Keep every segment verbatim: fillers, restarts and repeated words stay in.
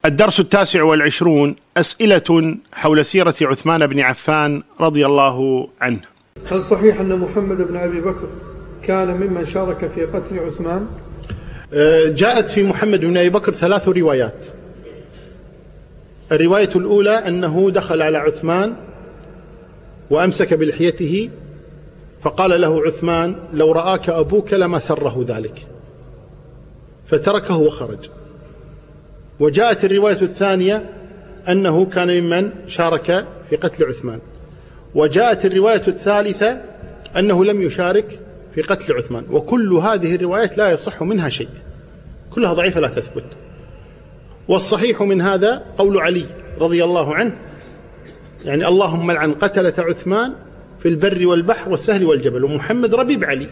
الدرس التاسع والعشرون: أسئلة حول سيرة عثمان بن عفان رضي الله عنه. هل صحيح أن محمد بن أبي بكر كان ممن شارك في قتل عثمان؟ جاءت في محمد بن أبي بكر ثلاث روايات. الرواية الأولى أنه دخل على عثمان وأمسك بلحيته فقال له عثمان: لو رآك أبوك لما سره ذلك، فتركه وخرج. وجاءت الرواية الثانية أنه كان ممن شارك في قتل عثمان. وجاءت الرواية الثالثة أنه لم يشارك في قتل عثمان. وكل هذه الروايات لا يصح منها شيء، كلها ضعيفة لا تثبت. والصحيح من هذا قول علي رضي الله عنه، يعني اللهم لعن قتلة عثمان في البر والبحر والسهل والجبل. ومحمد ربيب علي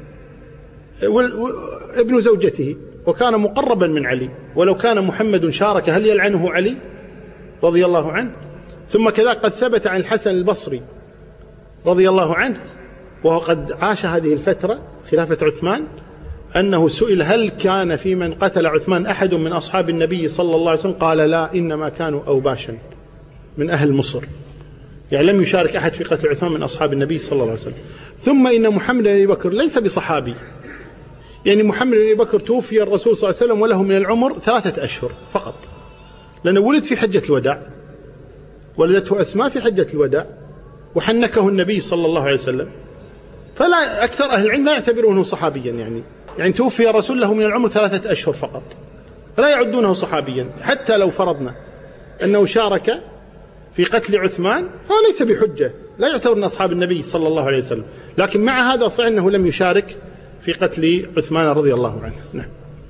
ابن زوجته، وكان مقربا من علي، ولو كان محمد شارك هل يلعنه علي رضي الله عنه؟ ثم كذا قد ثبت عن الحسن البصري رضي الله عنه، وهو قد عاش هذه الفترة خلافة عثمان، أنه سئل هل كان في من قتل عثمان أحد من أصحاب النبي صلى الله عليه وسلم؟ قال لا، إنما كانوا أوباشا من أهل مصر، يعني لم يشارك أحد في قتل عثمان من أصحاب النبي صلى الله عليه وسلم. ثم إن محمد بن أبي بكر ليس بصحابي، يعني محمد بن أبي بكر توفي الرسول صلى الله عليه وسلم وله من العمر ثلاثة أشهر فقط، لأنه ولد في حجة الوداع، ولدته أسماء في حجة الوداع، وحنكه النبي صلى الله عليه وسلم، فلا أكثر أهل العلم لا يعتبرونه صحابيا، يعني يعني توفي الرسول له من العمر ثلاثة أشهر فقط، لا يعدونه صحابيا. حتى لو فرضنا أنه شارك في قتل عثمان فليس بحجة، لا يعتبر من أصحاب النبي صلى الله عليه وسلم. لكن مع هذا صحيح أنه لم يشارك في قتل عثمان رضي الله عنه. نعم.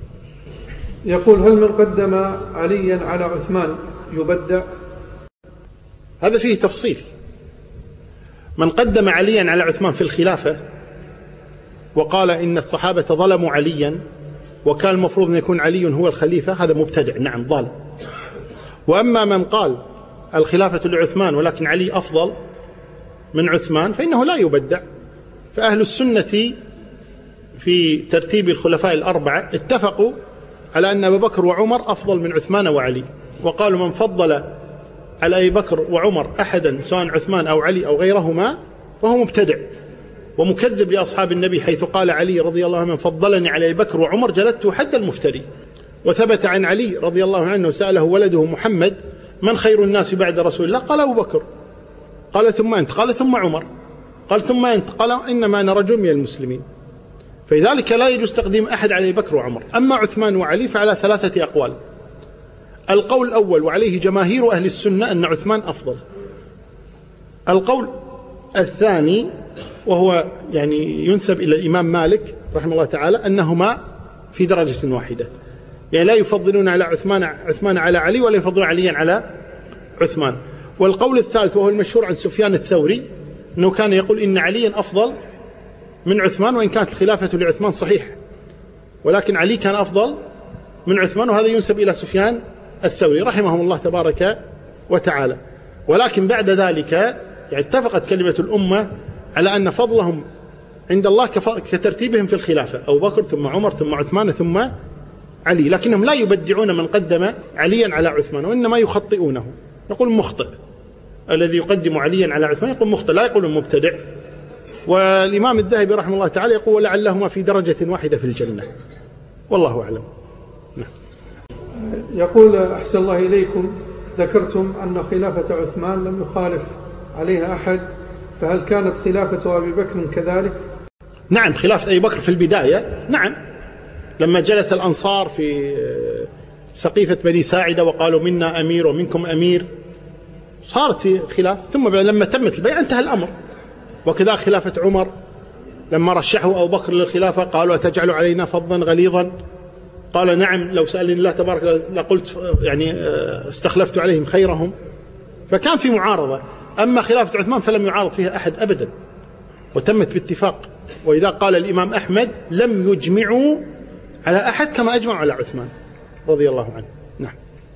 يقول: هل من قدم عليا على عثمان يبدع؟ هذا فيه تفصيل. من قدم عليا على عثمان في الخلافة وقال إن الصحابة ظلموا عليا وكان المفروض أن يكون علي هو الخليفة، هذا مبتدع، نعم ظالم. وأما من قال الخلافة لعثمان ولكن علي أفضل من عثمان فإنه لا يبدع. فأهل السنة في ترتيب الخلفاء الأربعة اتفقوا على أن أبا بكر وعمر أفضل من عثمان وعلي، وقالوا من فضل على أبي بكر وعمر أحدا سواء عثمان أو علي أو غيرهما فهو مبتدع ومكذب لأصحاب النبي، حيث قال علي رضي الله عنه: من فضلني على أبي بكر وعمر جلدته حد المفتري. وثبت عن علي رضي الله عنه سأله ولده محمد: من خير الناس بعد رسول الله؟ قال أبو بكر. قال ثم أنت؟ قال ثم عمر. قال ثم أنت؟ قال إنما أنا رجل من المسلمين. فلذلك لا يجوز تقديم أحد على أبي بكر وعمر. أما عثمان وعلي فعلى ثلاثة أقوال. القول الأول وعليه جماهير أهل السنة أن عثمان أفضل. القول الثاني وهو يعني ينسب إلى الإمام مالك رحمه الله تعالى أنهما في درجة واحدة، يعني لا يفضلون على عثمان عثمان على علي ولا يفضلون عليا على عثمان. والقول الثالث وهو المشهور عن سفيان الثوري أنه كان يقول إن عليا أفضل من عثمان، وإن كانت الخلافة لعثمان صحيح، ولكن علي كان أفضل من عثمان، وهذا ينسب إلى سفيان الثوري رحمه الله تبارك وتعالى. ولكن بعد ذلك يعني اتفقت كلمة الأمة على أن فضلهم عند الله كترتيبهم في الخلافة، أبو بكر ثم عمر ثم عثمان ثم علي، لكنهم لا يبدعون من قدم عليا على عثمان، وإنما يخطئونه. يقول مخطئ الذي يقدم عليا على عثمان، يقول مخطئ، لا يقول مبتدع. والإمام الذهبي رحمه الله تعالى يقول: ولعلهما في درجة واحدة في الجنة، والله أعلم. نعم. يقول: أحسن الله إليكم، ذكرتم أن خلافة عثمان لم يخالف عليها أحد، فهل كانت خلافة أبي بكر كذلك؟ نعم، خلافة أبي بكر في البداية نعم، لما جلس الأنصار في سقيفة بني ساعدة وقالوا منا أمير ومنكم أمير، صارت في خلاف. ثم لما تمت البيعة انتهى الأمر. وكذا خلافة عمر لما رشحه أبو بكر للخلافة قالوا: أتجعل علينا فظا غليظا؟ قال: نعم، لو سألني الله تبارك لقلت يعني استخلفت عليهم خيرهم. فكان في معارضة. أما خلافة عثمان فلم يعارض فيها أحد أبدا، وتمت باتفاق. وإذا قال الإمام أحمد: لم يجمعوا على أحد كما أجمعوا على عثمان رضي الله عنه. نعم.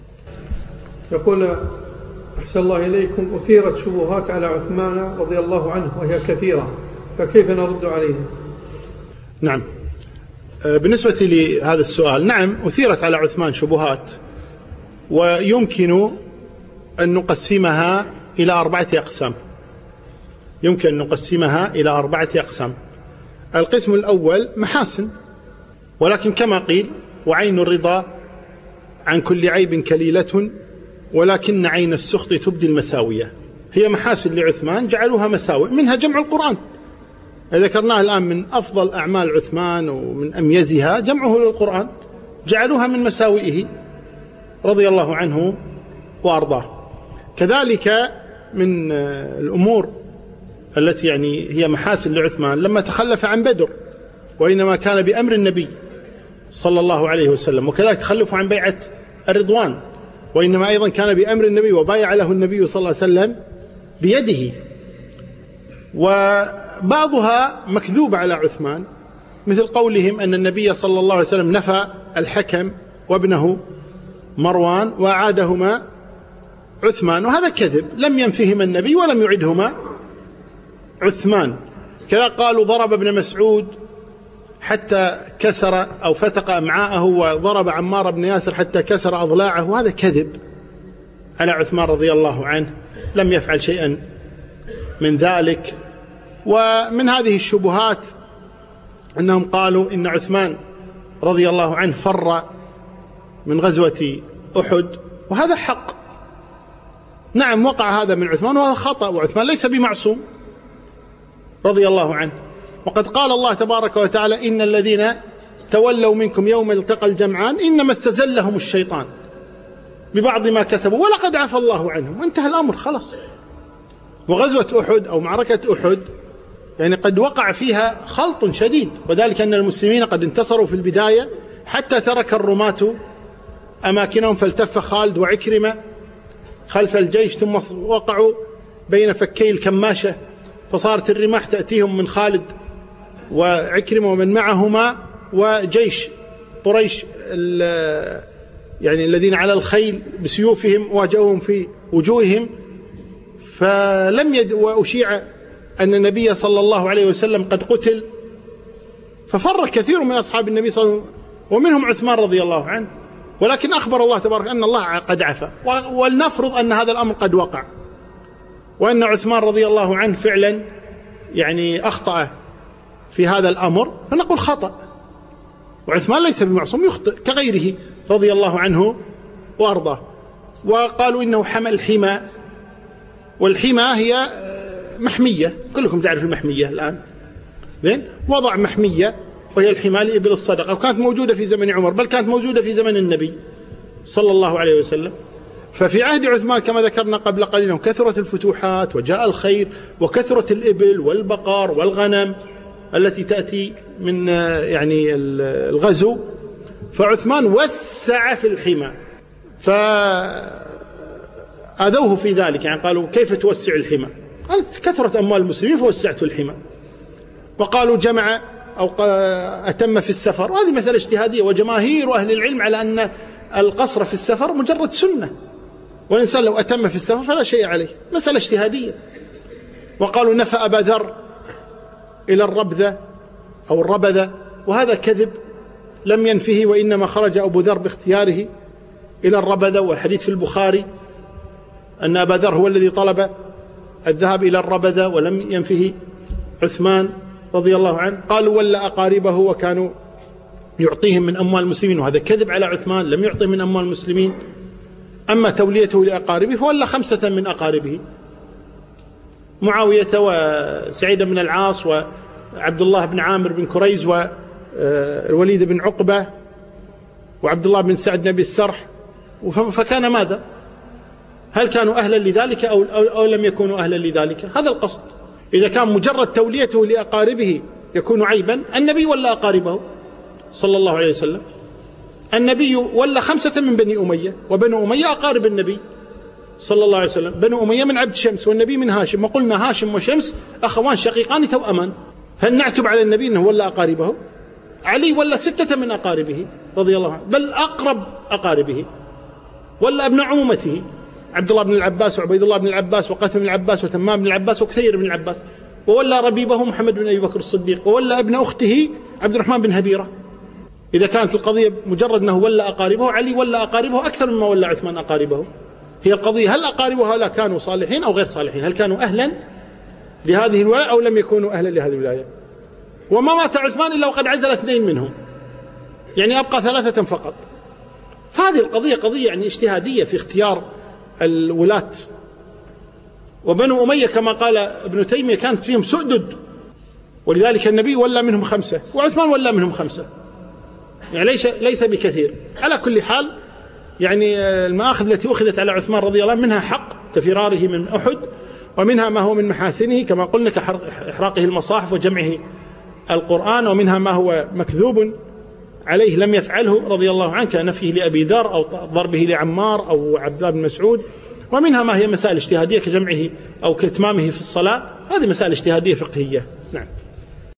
يقول: أحسن الله إليكم، أثيرت شبهات على عثمان رضي الله عنه وهي كثيرة، فكيف نرد عليها؟ نعم، بالنسبة لهذا السؤال، نعم أثيرت على عثمان شبهات ويمكن أن نقسمها إلى أربعة أقسام يمكن أن نقسمها إلى أربعة أقسام. القسم الأول محاسن، ولكن كما قيل: وعين الرضا عن كل عيب كليلة، ولكن عين السخط تبدي المساوية. هي محاسن لعثمان جعلوها مساوئ، منها جمع القرآن. ذكرناه الآن من أفضل أعمال عثمان ومن أميزها جمعه للقرآن، جعلوها من مساوئه رضي الله عنه وأرضاه. كذلك من الأمور التي يعني هي محاسن لعثمان لما تخلف عن بدر، وإنما كان بأمر النبي صلى الله عليه وسلم، وكذلك تخلف عن بيعة الرضوان، وإنما أيضا كان بأمر النبي وبايع له النبي صلى الله عليه وسلم بيده. وبعضها مكذوب على عثمان، مثل قولهم أن النبي صلى الله عليه وسلم نفى الحكم وابنه مروان وأعادهما عثمان، وهذا كذب، لم ينفهما النبي ولم يعدهما عثمان. كذا قالوا ضرب ابن مسعود حتى كسر أو فتق أمعاءه، وضرب عمار بن ياسر حتى كسر أضلاعه، وهذا كذب على عثمان رضي الله عنه، لم يفعل شيئا من ذلك. ومن هذه الشبهات أنهم قالوا إن عثمان رضي الله عنه فر من غزوة أحد، وهذا حق، نعم وقع هذا من عثمان وهذا خطأ، وعثمان ليس بمعصوم رضي الله عنه. وقد قال الله تبارك وتعالى: إن الذين تولوا منكم يوم التقى الجمعان إنما استزلهم الشيطان ببعض ما كسبوا ولقد عفى الله عنهم، وانتهى الأمر خلاص. وغزوة أحد أو معركة أحد يعني قد وقع فيها خلط شديد، وذلك أن المسلمين قد انتصروا في البداية حتى ترك الرماة أماكنهم، فالتف خالد وعكرمة خلف الجيش، ثم وقعوا بين فكي الكماشة، فصارت الرماح تأتيهم من خالد وعكرمة ومن معهما، وجيش قريش يعني الذين على الخيل بسيوفهم واجهوهم في وجوههم. فلم يد وأشيع أن النبي صلى الله عليه وسلم قد قتل، ففر كثير من أصحاب النبي صلى الله عليه وسلم ومنهم عثمان رضي الله عنه، ولكن أخبر الله تبارك أن الله قد عفى، ولنفرض أن هذا الأمر قد وقع، وأن عثمان رضي الله عنه فعلا يعني أخطأ في هذا الأمر، فنقول خطأ، وعثمان ليس بمعصوم، يخطئ كغيره رضي الله عنه وأرضاه. وقالوا إنه حمى الحمى، والحمى هي محمية، كلكم تعرف المحمية الآن، زين، وضع محمية وهي الحمى لإبل الصدقة، وكانت موجودة في زمن عمر، بل كانت موجودة في زمن النبي صلى الله عليه وسلم. ففي عهد عثمان كما ذكرنا قبل قليل كثرت الفتوحات وجاء الخير، وكثرت الإبل والبقر والغنم التي تأتي من يعني الغزو، فعثمان وسع في الحمى، فأذوه في ذلك، يعني قالوا: كيف توسع الحمى؟ قالت: كثرت أموال المسلمين فوسعت الحمى. وقالوا: جمع أو أتم في السفر، وهذه مسألة اجتهادية، وجماهير أهل العلم على أن القصر في السفر مجرد سنة، والإنسان لو أتم في السفر فلا شيء عليه، مسألة اجتهادية. وقالوا: نفى أبا ذر إلى الربذة أو الربذة، وهذا كذب، لم ينفه، وإنما خرج أبو ذر باختياره إلى الربذة، والحديث في البخاري أن أبا ذر هو الذي طلب الذهاب إلى الربذة ولم ينفه عثمان رضي الله عنه. قالوا: ولا أقاربه وكانوا يعطيهم من أموال المسلمين، وهذا كذب على عثمان، لم يعطي من أموال المسلمين. أما توليته لأقاربه فولى خمسة من أقاربه: معاوية وسعيد بن العاص وعبد الله بن عامر بن كريز والوليد بن عقبة وعبد الله بن سعد نبي السرح. فكان ماذا؟ هل كانوا أهلا لذلك أو, أو, أو لم يكونوا أهلا لذلك؟ هذا القصد. إذا كان مجرد توليته لأقاربه يكون عيبا، النبي ولا أقاربه صلى الله عليه وسلم، النبي ولا خمسة من بني أمية، وبنو أمية أقارب النبي صلى الله عليه وسلم، بنو أمية من عبد شمس والنبي من هاشم، وقلنا هاشم وشمس أخوان شقيقان توأمان، هل نعتب على النبي أنه ولا أقاربه؟ علي ولا ستة من أقاربه رضي الله عنه، بل أقرب أقاربه، ولا ابن عمومته عبد الله بن العباس وعبيد الله بن العباس وقاسم بن العباس وتمام بن العباس وكثير بن العباس، وولا ربيبه محمد بن أبي بكر الصديق، وولا ابن أخته عبد الرحمن بن هبيرة. إذا كانت القضية مجرد أنه ولا أقاربه، علي ولا أقاربه أكثر مما ولا عثمان أقاربه. هي القضية هل أقاربه هؤلاء كانوا صالحين أو غير صالحين، هل كانوا أهلا لهذه الولاية أو لم يكونوا أهلا لهذه الولاية. وما مات عثمان إلا وقد عزل اثنين منهم، يعني أبقى ثلاثة فقط. فهذه القضية قضية يعني اجتهادية في اختيار الولاة. وبنو أمية كما قال ابن تيمية كانت فيهم سؤدد، ولذلك النبي ولى منهم خمسة وعثمان ولى منهم خمسة، يعني ليس ليس بكثير. على كل حال يعني المآخذ التي أخذت على عثمان رضي الله عنه منها حق كفراره من أحد، ومنها ما هو من محاسنه كما قلنا كإحراقه المصاحف وجمعه القرآن، ومنها ما هو مكذوب عليه لم يفعله رضي الله عنه كنفيه لأبي ذر أو ضربه لعمار أو عبد الله بن مسعود، ومنها ما هي مسائل اجتهادية كجمعه أو كإتمامه في الصلاة. هذه مسائل اجتهادية فقهية. نعم.